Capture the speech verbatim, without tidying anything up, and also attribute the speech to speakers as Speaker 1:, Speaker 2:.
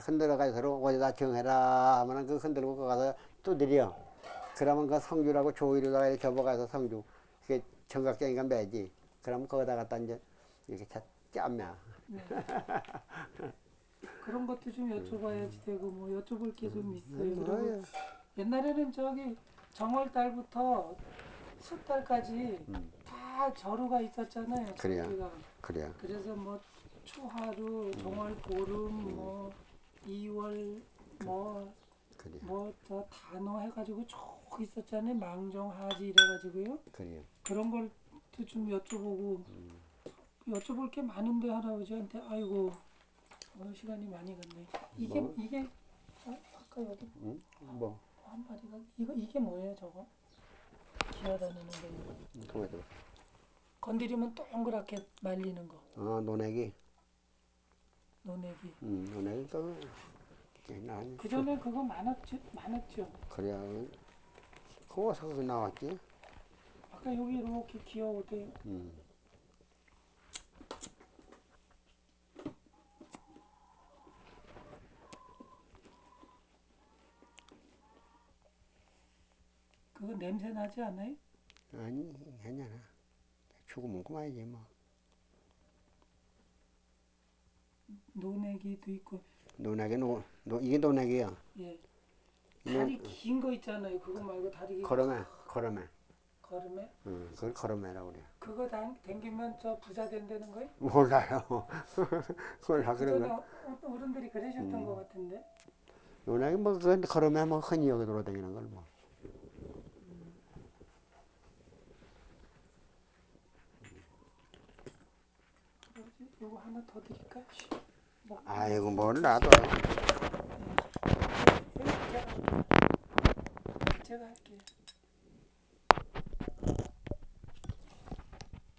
Speaker 1: 흔들어가지고 서로 어디다 정해라 하면은 그 흔들고 그 가서 두드려. 그러면 그 성주라고 조이로다가 이렇게 접어가서 성주. 그게 청각장이가 매지. 그러면 거기다 갖다 이제 이렇게 짜면.
Speaker 2: 네. 그런 것도 좀 여쭤봐야지 되고 뭐 여쭤볼 게 좀 있어요.
Speaker 1: 음,
Speaker 2: 그리고
Speaker 1: 뭐,
Speaker 2: 옛날에는 저기 정월달부터 숫달까지
Speaker 1: 음.
Speaker 2: 다 절호가 있었잖아요.
Speaker 1: 그래요.
Speaker 2: 절기가.
Speaker 1: 그래요.
Speaker 2: 그래서 뭐 초하루, 정월 보름, 뭐 이월 뭐
Speaker 1: 그래요.
Speaker 2: 뭐 저 단어 해가지고 쭉 있었잖아요. 망정하지 이래가지고요.
Speaker 1: 그래요.
Speaker 2: 그런 걸도 좀 여쭤보고 여쭤볼 게 많은데 할아버지한테 아이고 오늘 시간이 많이 갔네. 이게
Speaker 1: 뭐?
Speaker 2: 이게 아, 아까 여기
Speaker 1: 응? 뭐?
Speaker 2: 한 마리가 이거 이게 뭐예요 저거? 기어다니는 거 이거.
Speaker 1: 그거 좀.
Speaker 2: 건드리면 동그랗게 말리는 거.
Speaker 1: 어, 논애기.
Speaker 2: 노내기.
Speaker 1: 음, 논애기 또, 난,
Speaker 2: 그 전에 그거 많았죠? 많았죠.
Speaker 1: 그래야, 거기서 그거 나왔지.
Speaker 2: 아까 여기 이렇게 기어오대.
Speaker 1: 음.
Speaker 2: 그거 냄새 나지 않아요?
Speaker 1: 아니, 괜찮아. 죽으면 그만이지, 뭐.
Speaker 2: 노내기도 있고.
Speaker 1: 논애기, 노, 노, 이게 논애기야.
Speaker 2: 예.
Speaker 1: 이는,
Speaker 2: 다리 긴 거 있잖아요. 그거 말고 다리 긴 거.
Speaker 1: 걸음에, 걸음에.
Speaker 2: 걸음에.
Speaker 1: 응, 그걸 걸음에라고 그래.
Speaker 2: 그거 당, 당기면 저 부자 된다는 거예요?
Speaker 1: 몰라요. 몰라,
Speaker 2: 그
Speaker 1: 그런
Speaker 2: 전에
Speaker 1: 걸.
Speaker 2: 어, 어, 어른들이 그러셨던 것 같은데.
Speaker 1: 논애기, 뭐, 그 걸음에 뭐, 흔히 여기 돌아다니는 걸 뭐.
Speaker 2: 아버지, 요거 하나 더 드릴까요? 먹,
Speaker 1: 아이고,
Speaker 2: 먹고
Speaker 1: 뭘
Speaker 2: 드시.
Speaker 1: 놔둬.
Speaker 2: 예. 제가, 제가 할게요.